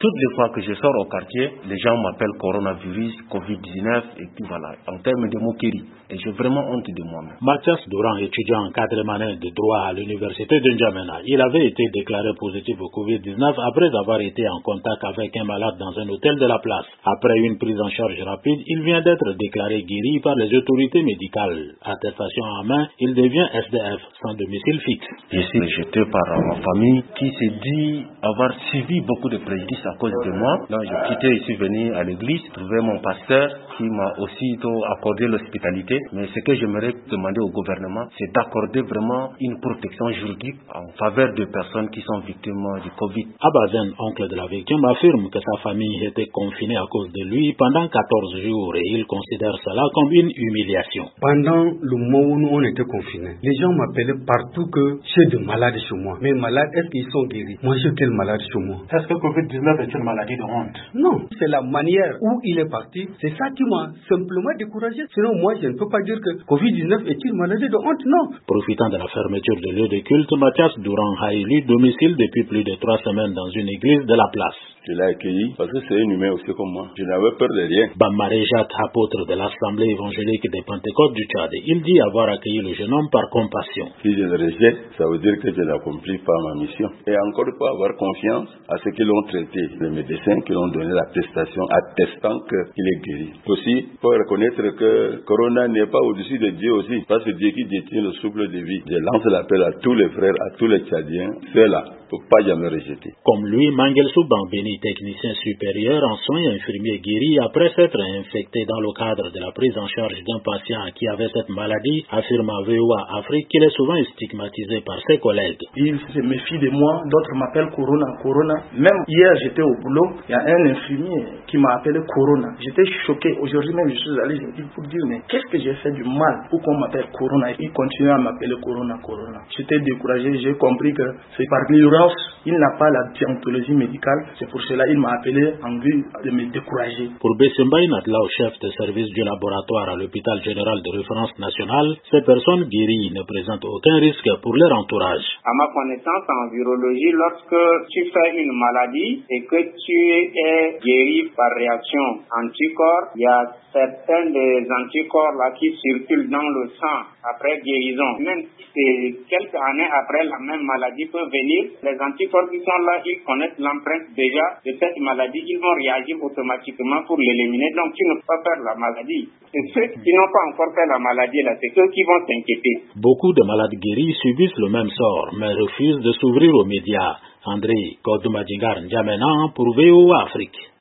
toutes les fois que je sors au quartier, les gens m'appellent coronavirus, Covid-19 et puis voilà, en termes de moquerie. Et j'ai vraiment honte de moi-même. Mathias Douran, étudiant en quatrième année de droit à l'université de N'Djamena, il avait été déclaré positif au Covid-19 après avoir été en contact avec un malade dans un hôtel de la place. Après une prise en charge rapide, il vient d'être déclaré guéri par les autorités médicales. Attestation en main, il devient SDF sans domicile fixe. Je suis rejeté par ma famille qui s'est dit avoir subi beaucoup de préjudices à cause de moi. Donc j'ai quitté, je suis venu à l'église, trouver mon pasteur qui m'a aussitôt accordé l'hospitalité. Mais ce que j'aimerais demander au gouvernement, c'est d'accorder vraiment une protection juridique en faveur de personnes qui sont victimes du Covid. Abazen, oncle de la victime, affirme que sa famille était confinée à cause de lui pendant 14 jours et il considère cela comme une humiliation. Pendant le mois où nous on était confinés, les gens m'appelaient partout que j'ai des malades chez moi. Mais malades, est-ce qu'ils sont guéris? Moi, j'ai quel malade chez moi? Est-ce que Covid-19 est une maladie de honte? Non, c'est la manière où il est parti. C'est ça qui m'a simplement découragé. Sinon, moi, je ne peux pas dire que Covid-19 est une maladie de honte, non. Profitant de la fermeture de lieu de culte, Mathias Douran a élu domicile depuis plus de 3 semaines dans une église de la place. Je l'ai accueilli parce que c'est un humain aussi comme moi. Je n'avais peur de rien. Bamare Jat, apôtre de l'Assemblée évangélique des Pentecôtes du Tchad, il dit avoir accueilli le jeune homme par compassion. Si je le rejette, ça veut dire que je n'accomplis pas ma mission. Et encore une fois, avoir confiance à ceux qui l'ont traité, les médecins qui l'ont donné l'attestation attestant qu'il est guéri. Aussi, il faut reconnaître que Corona n'est pas au-dessus de Dieu aussi, parce que Dieu qui détient le souffle de vie. Je lance l'appel à tous les frères, à tous les Tchadiens, ceux-là, il ne faut pas jamais rejeter. Comme lui, Mangelsou Bambeni, technicien supérieur en soins infirmier guéri après s'être infecté dans le cadre de la prise en charge d'un patient qui avait cette maladie, affirme à VOA Afrique qu'il est souvent stigmatisé par ses collègues. Ils se méfient de moi, d'autres m'appellent Corona. Même hier, j'étais au boulot, il y a un infirmier qui m'a appelé Corona. J'étais choqué. Aujourd'hui même, je suis allé pour dire, mais qu'est-ce que j'ai fait du mal pour qu'on m'appelle Corona? Il continue à m'appeler Corona. J'étais découragé, j'ai compris que c'est par l'ignorance. Il n'a pas la déontologie médicale, c'est pour cela qu'il m'a appelé en vue de me décourager. Pour Bessembaï Natlao, chef de service du laboratoire à l'hôpital général de référence nationale, ces personnes guéries ne présentent aucun risque pour leur entourage. À ma connaissance en virologie, lorsque tu fais une maladie et que tu es guéri par réaction anticorps, il y a certains des anticorps là qui circulent dans le sang après guérison. Même si c'est quelques années après la même maladie peut venir, les anticorps qui sont là, ils connaissent l'empreinte déjà de cette maladie, ils vont réagir automatiquement pour l'éliminer. Donc tu ne peux pas faire la maladie. C'est ceux qui n'ont pas encore fait la maladie là, c'est ceux qui vont s'inquiéter. Beaucoup de malades guéris subissent le même sort, mais refusent de s'ouvrir aux médias. André Kodoumadjingar N'Djamena pour VOA Afrique.